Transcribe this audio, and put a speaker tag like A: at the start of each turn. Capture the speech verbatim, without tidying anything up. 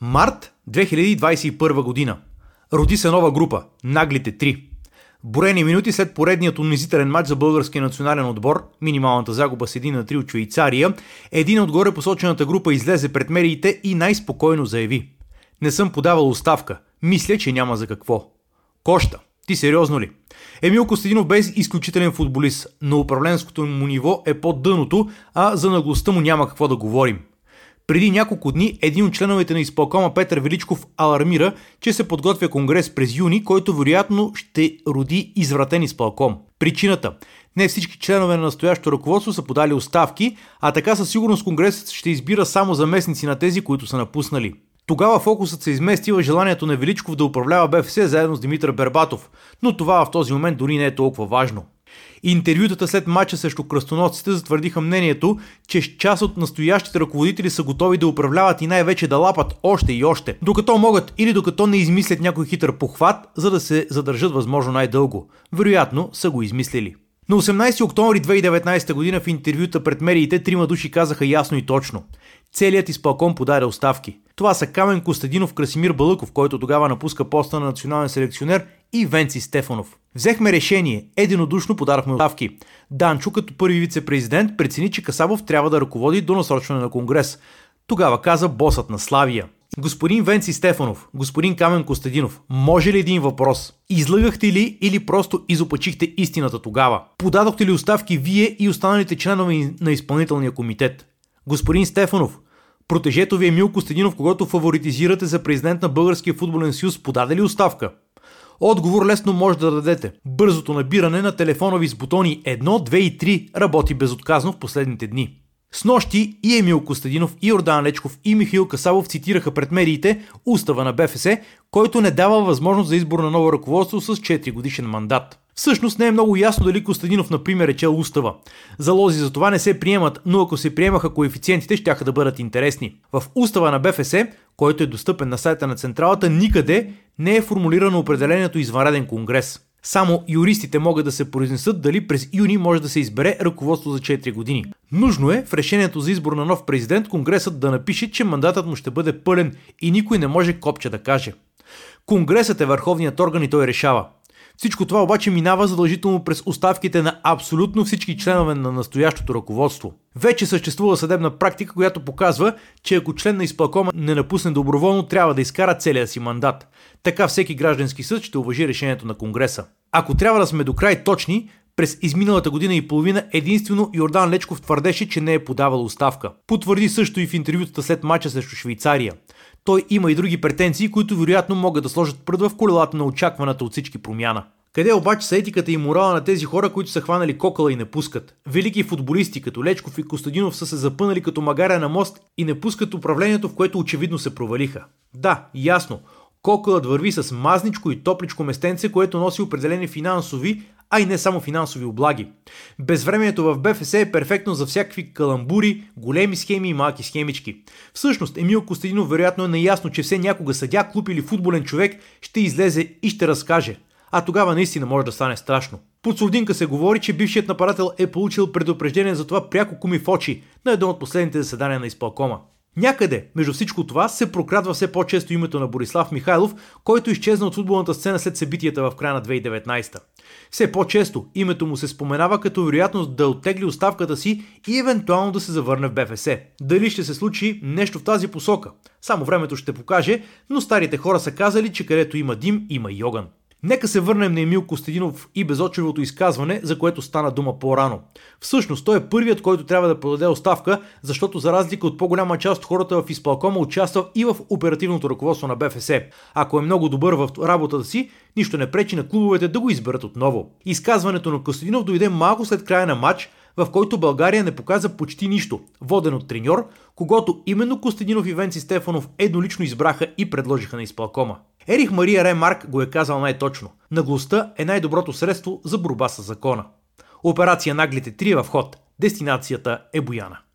A: Март две хиляди двадесет и първа година. Роди се нова група – Наглите три. Броени минути след поредният унизителен матч за българския национален отбор, минималната загуба с един на три от Швейцария, един от горе посочената група излезе пред медиите и най-спокойно заяви: "Не съм подавал оставка. Мисля, че няма за какво." Коща, ти сериозно ли? Емил Костадинов бе изключителен футболист, но управленското му ниво е под дъното, а за наглостта му няма какво да говорим. Преди няколко дни един от членовете на изпълкома Петър Величков алармира, че се подготвя конгрес през юни, който вероятно ще роди извратен изпълком. Причината: не всички членове на настоящото ръководство са подали оставки, а така със сигурност конгресът ще избира само заместници на тези, които са напуснали. Тогава фокусът се измести в желанието на Величков да управлява БФС заедно с Димитър Бербатов, но това в този момент дори не е толкова важно. Интервютата след мача срещу кръстоносците затвърдиха мнението, че част от настоящите ръководители са готови да управляват и най-вече да лапат още и още, докато могат или докато не измислят някой хитър похват, за да се задържат възможно най-дълго. Вероятно са го измислили. На осемнадесети октомври две хиляди и деветнадесета година в интервюта пред медиите трима души казаха ясно и точно: целият изпълком подаде оставки. Това са Камен Костадинов, Красимир Балъков, който тогава напуска поста на национален селекционер, и Венци Стефанов. Взехме решение, единодушно подадохме оставки. Данчо, като първи вице-президент, прецени, че Касабов трябва да ръководи до насрочване на конгрес. Тогава каза босът на Славия: "Господин Венци Стефанов, господин Камен Костадинов, може ли един въпрос? Излъгахте ли или просто изопачихте истината тогава? Подадохте ли оставки вие и останалите членове на изпълнителния комитет? Господин Стефанов, протежето ви Емил Костадинов, когато фаворитизирате за президент на Българския футболен съюз, подаде ли оставка?" Отговор лесно може да дадете. Бързото набиране на телефонови с бутони едно, две и три работи безотказно в последните дни. Снощи и Емил Костадинов, и Йордан Лечков, и Михаил Касабов цитираха пред медиите устава на БФС, който не дава възможност за избор на ново ръководство с четири годишен мандат. Всъщност не е много ясно дали Костадинов, например, е чел устава. Залози за това не се приемат, но ако се приемаха коефициентите, щяха да бъдат интересни. В устава на БФС, който е достъпен на сайта на Централата, никъде не е формулирано определението извънреден конгрес. Само юристите могат да се произнесат дали през юни може да се избере ръководство за четири години. Нужно е в решението за избор на нов президент конгресът да напише, че мандатът му ще бъде пълен и никой не може копче да каже. Конгресът е върховният орган и той решава. Всичко това обаче минава задължително през оставките на абсолютно всички членове на настоящото ръководство. Вече съществува съдебна практика, която показва, че ако член на изпълкома не напусне доброволно, трябва да изкара целия си мандат. Така всеки граждански съд ще уважи решението на Конгреса. Ако трябва да сме до край точни, през изминалата година и половина единствено Йордан Лечков твърдеше, че не е подавал оставка. Потвърди също и в интервютата след мача срещу Швейцария. Той има и други претенции, които вероятно могат да сложат прът в колелата на очакваната от всички промяна. Къде обаче са етиката и морала на тези хора, които са хванали кокала и не пускат? Велики футболисти като Лечков и Костадинов са се запънали като магаря на мост и не пускат управлението, в което очевидно се провалиха. Да, ясно, кокалът върви с мазничко и топличко местенце, което носи определени финансови, а и не само финансови облаги. Безвремието в БФС е перфектно за всякакви каламбури, големи схеми и малки схемички. Всъщност Емил Костадинов вероятно е наясно, че все някога съдия, клуб или футболен човек ще излезе и ще разкаже. А тогава наистина може да стане страшно. Под сурдинка се говори, че бившият нападател е получил предупреждение за това пряко куми в очи на едно от последните заседания на изпълкома. Някъде между всичко това се прокрадва все по-често името на Борислав Михайлов, който изчезна от футболната сцена след събитията в края на две хиляди и деветнадесета. Все по-често името му се споменава като вероятност да оттегли оставката си и евентуално да се завърне в БФС. Дали ще се случи нещо в тази посока? Само времето ще покаже, но старите хора са казали, че където има дим, има и огън. Нека се върнем на Емил Костадинов и безочевото изказване, за което стана дума по-рано. Всъщност той е първият, който трябва да подаде оставка, защото за разлика от по-голяма част от хората в изпълкома участва и в оперативното ръководство на БФС. Ако е много добър в работата си, нищо не пречи на клубовете да го изберат отново. Изказването на Костадинов дойде малко след края на матч, в който България не показа почти нищо, воден от треньор, когато именно Костадинов и Венци Стефанов еднолично избраха и предложиха на изпълкома. Ерих Мария Ремарк го е казал най-точно: наглостта е най-доброто средство за борба с закона. Операция Наглите три е в ход. Дестинацията е Бояна.